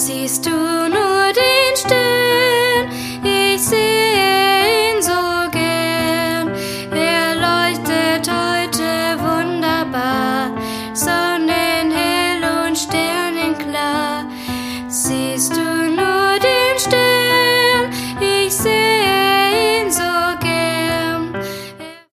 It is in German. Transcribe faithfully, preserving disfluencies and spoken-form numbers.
Siehst du nur den Stern? Ich sehe ihn so gern. Er leuchtet heute wunderbar, sonnenhell und sternenklar. Siehst du